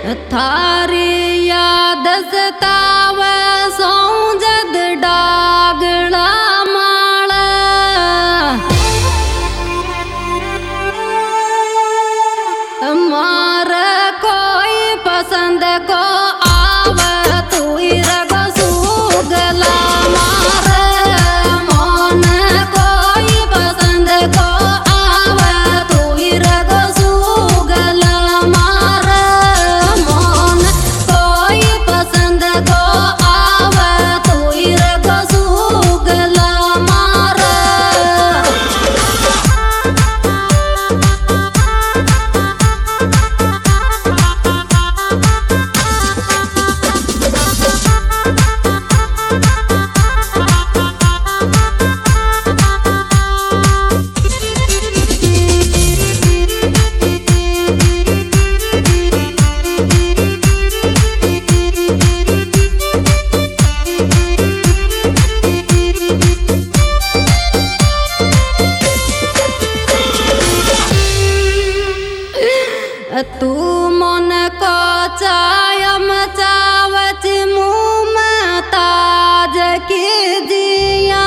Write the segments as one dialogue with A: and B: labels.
A: थारी याद सतावे सौंजद डागला माला मार कोई पसंद को आवे तू ही रग सूगला मार मोन कोई पसंद को आवे तू ही रग सूगला मार मोन कोई पसंद को आवे तू ही रग सूगला मार तू मन को चायम चावच मुँह में ताज की दिया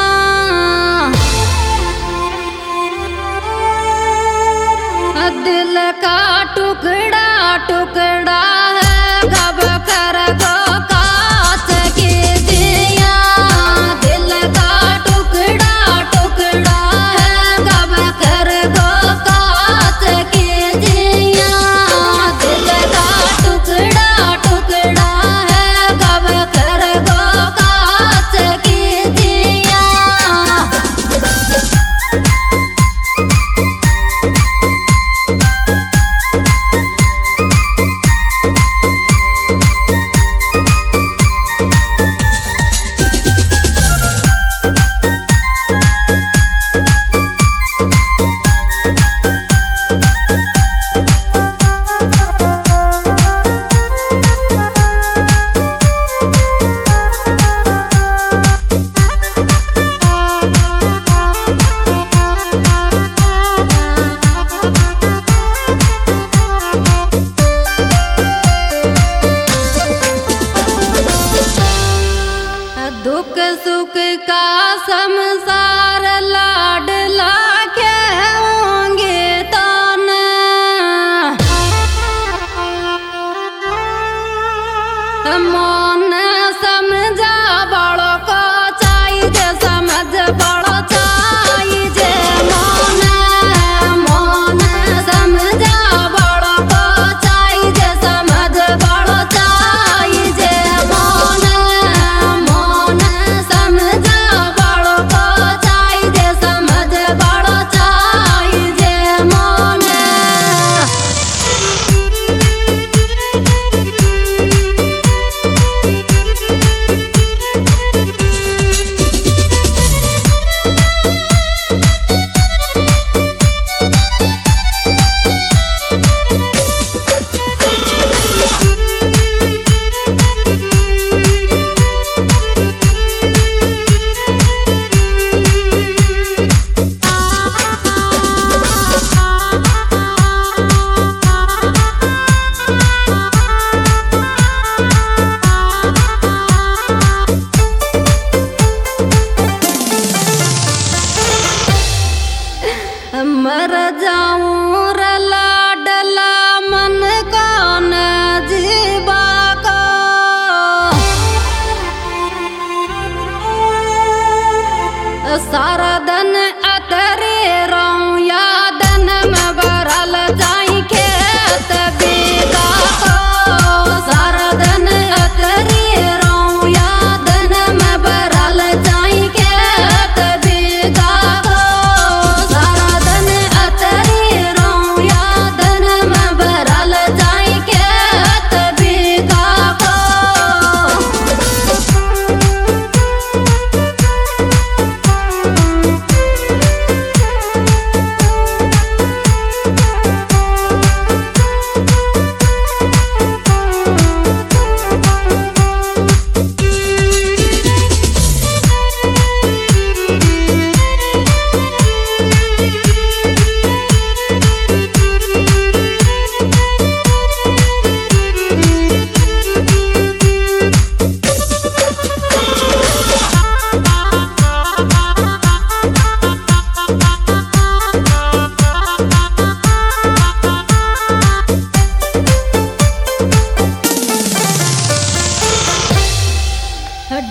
A: दिल का टुकड़ा टुकड़ा है गब कर गो कांच की दिया दिल का टुकड़ा टुकड़ा है गब कर गो कांच की दिया दिल का टुकड़ा टुकड़ा है गब कर गो कांच की दिया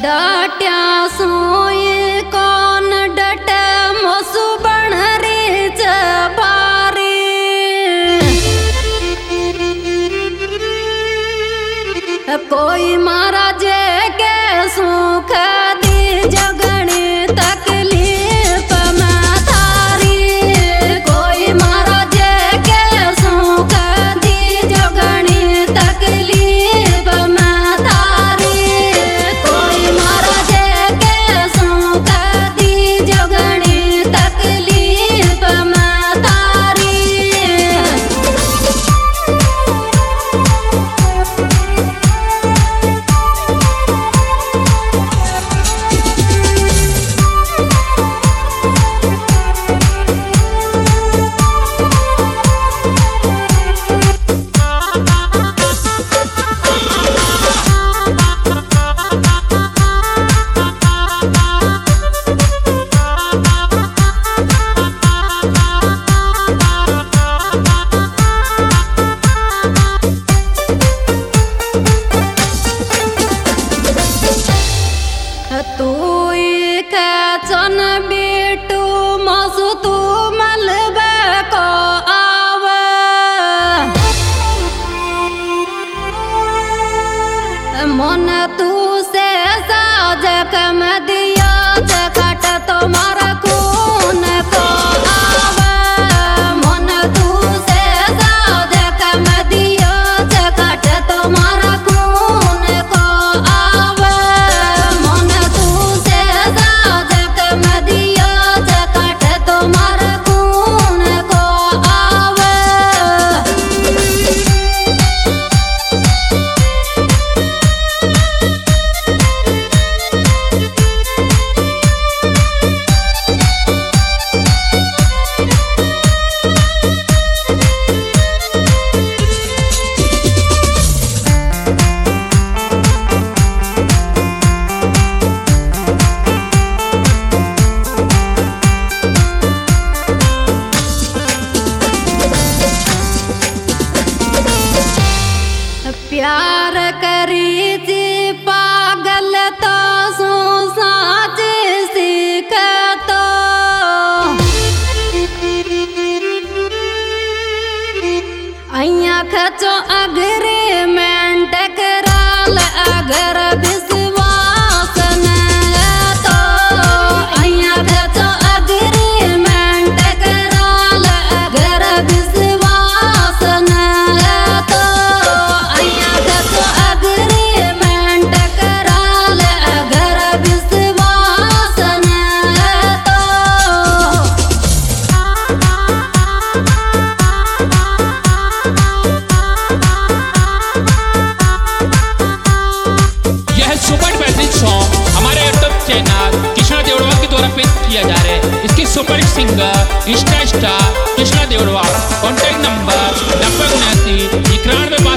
A: डट्या सोई कौन डटे मोसु बन री चबारी कोई महाराज के सुख दी जगनी तकलीफ में थारी कोई महाराज के सुख दी जगनी तकलीफ में थारी कोई महाराज के सुख दी जगनी तकलीफ में थारी तू चन बेटू मसु तू मलबे को आव मन तू से साज कम दिया जकट तुम्हारा खून को आव मन तू से साज कम दिया जकट तुम्हारा खून को आव मन तू से साज कम दिया जकट तुम्हारा खून को आव प्यार करी थी पागल तो सो साच सीख तो अया खचो अग्रीमेंट कराल अगर विश्वास न तो अया खचो अग्रीमेंट कराल अगर विश्वास न तो अया खचो अग्रीमेंट कराल अगर विश्वास न तो
B: यह सुपर बेहतरीन सॉन्ग हमारे यूट्यूब चैनल कृष्णा देवड़वा के द्वारा पेश किया जा रहा है। इसके super singer insta star Krishna देवड़वा। Contact number 90 91 91